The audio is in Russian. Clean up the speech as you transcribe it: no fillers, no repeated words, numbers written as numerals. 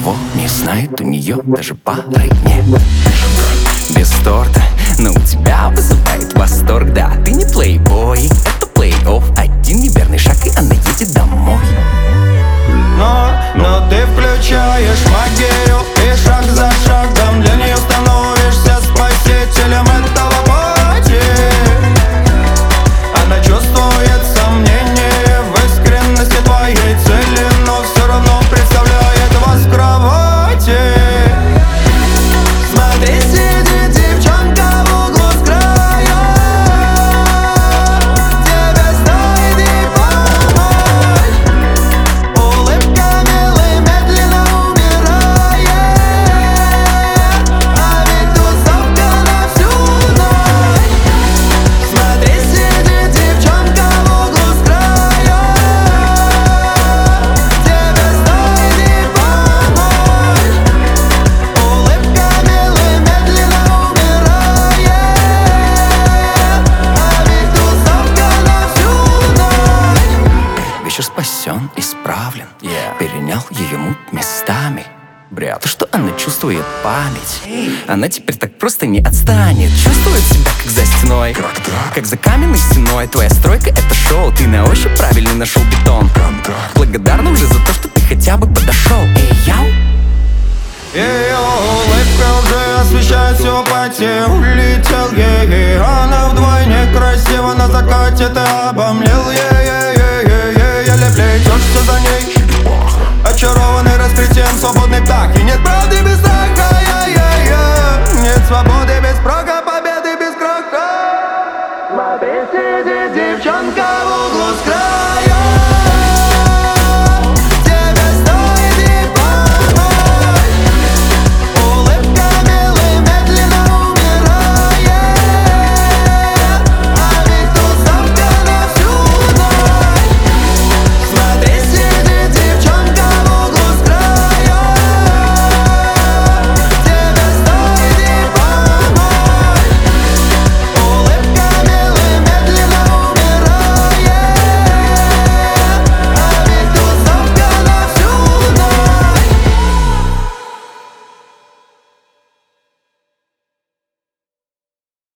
никого не знает, у нее даже пары нет. Без торта, но у тебя вызывает восторг. Да, ты не плейбой, это плей-офф. Один неверный шаг, и она едет домой. Но ты включаешь магию, и шаг за шагом для нее становишься спасителем этого пути. Она чувствует сомнение в искренности твоей цели, но все равно представляет вас в кровати. Смотри, сидит девчонка в углу с краю, тебе стоит ей помочь. Улыбка милой медленно умирает, а ведь тусовка на всю ночь. Смотри, сидит девчонка в углу с краю, тебе стоит ей помочь. Улыбка милой медленно умирает, а ведь тусовка на всю ночь. Вечер спасен, исправлен, перенял ее муть местами. Бред, то, что она чувствует память, она теперь так просто не отстанет. Чувствует себя как за стеной, как за каменной стеной. Твоя стройка — это шоу, ты на ощупь правильный нашел бетон. Благодарна уже за то, что ты хотя бы подошел. Эй, яу. Ее улыбка уже освещает все пути. Улетел ей, она вдвойне красива. На закате ты обомлел еле плетешься за ней, очарованный раскрытием, свободный птах. И нет правды без